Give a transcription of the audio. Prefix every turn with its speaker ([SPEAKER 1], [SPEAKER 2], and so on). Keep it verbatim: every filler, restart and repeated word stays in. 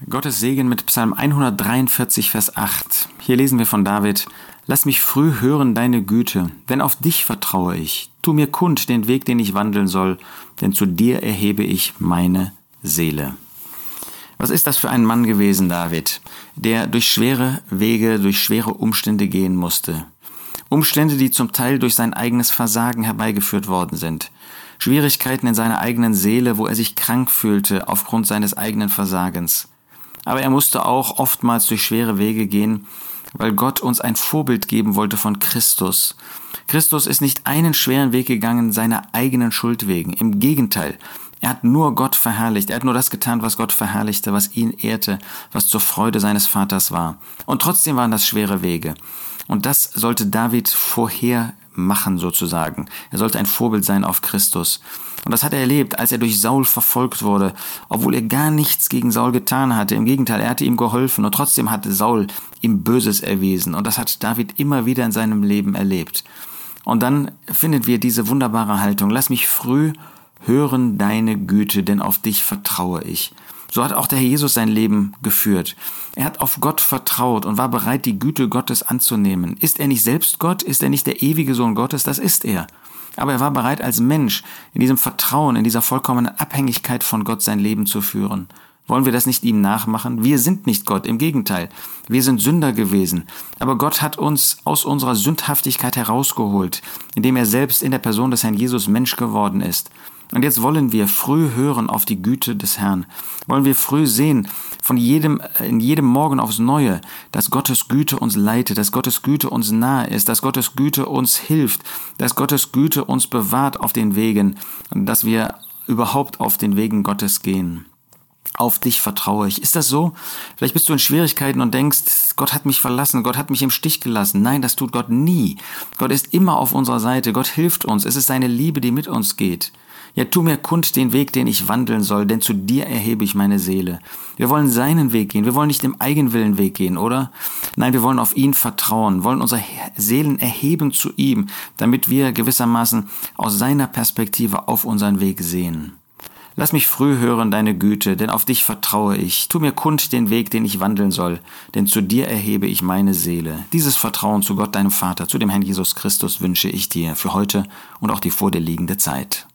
[SPEAKER 1] Gottes Segen mit Psalm hundertdreiundvierzig, Vers acht. Hier lesen wir von David: Lass mich früh hören deine Güte, denn auf dich vertraue ich. Tu mir kund den Weg, den ich wandeln soll, denn zu dir erhebe ich meine Seele. Was ist das für ein Mann gewesen, David, der durch schwere Wege, durch schwere Umstände gehen musste? Umstände, die zum Teil durch sein eigenes Versagen herbeigeführt worden sind. Schwierigkeiten in seiner eigenen Seele, wo er sich krank fühlte aufgrund seines eigenen Versagens. Aber er musste auch oftmals durch schwere Wege gehen, weil Gott uns ein Vorbild geben wollte von Christus. Christus ist nicht einen schweren Weg gegangen seiner eigenen Schuld wegen. Im Gegenteil, er hat nur Gott verherrlicht. Er hat nur das getan, was Gott verherrlichte, was ihn ehrte, was zur Freude seines Vaters war. Und trotzdem waren das schwere Wege. Und das sollte David vorher machen sozusagen. Er sollte ein Vorbild sein auf Christus. Und das hat er erlebt, als er durch Saul verfolgt wurde, obwohl er gar nichts gegen Saul getan hatte. Im Gegenteil, er hatte ihm geholfen und trotzdem hatte Saul ihm Böses erwiesen. Und das hat David immer wieder in seinem Leben erlebt. Und dann finden wir diese wunderbare Haltung: Lass mich früh hören deine Güte, denn auf dich vertraue ich. So hat auch der Herr Jesus sein Leben geführt. Er hat auf Gott vertraut und war bereit, die Güte Gottes anzunehmen. Ist er nicht selbst Gott? Ist er nicht der ewige Sohn Gottes? Das ist er. Aber er war bereit, als Mensch in diesem Vertrauen, in dieser vollkommenen Abhängigkeit von Gott sein Leben zu führen. Wollen wir das nicht ihm nachmachen? Wir sind nicht Gott, im Gegenteil. Wir sind Sünder gewesen. Aber Gott hat uns aus unserer Sündhaftigkeit herausgeholt, indem er selbst in der Person des Herrn Jesus Mensch geworden ist. Und jetzt wollen wir früh hören auf die Güte des Herrn. Wollen wir früh sehen, von jedem, in jedem Morgen aufs Neue, dass Gottes Güte uns leitet, dass Gottes Güte uns nahe ist, dass Gottes Güte uns hilft, dass Gottes Güte uns bewahrt auf den Wegen und dass wir überhaupt auf den Wegen Gottes gehen. Auf dich vertraue ich. Ist das so? Vielleicht bist du in Schwierigkeiten und denkst, Gott hat mich verlassen, Gott hat mich im Stich gelassen. Nein, das tut Gott nie. Gott ist immer auf unserer Seite. Gott hilft uns. Es ist seine Liebe, die mit uns geht. Ja, tu mir kund den Weg, den ich wandeln soll, denn zu dir erhebe ich meine Seele. Wir wollen seinen Weg gehen. Wir wollen nicht im Eigenwillenweg gehen, oder? Nein, wir wollen auf ihn vertrauen, wollen unsere Seelen erheben zu ihm, damit wir gewissermaßen aus seiner Perspektive auf unseren Weg sehen. Lass mich früh hören deine Güte, denn auf dich vertraue ich. Tu mir kund den Weg, den ich wandeln soll, denn zu dir erhebe ich meine Seele. Dieses Vertrauen zu Gott, deinem Vater, zu dem Herrn Jesus Christus wünsche ich dir für heute und auch die vor dir liegende Zeit.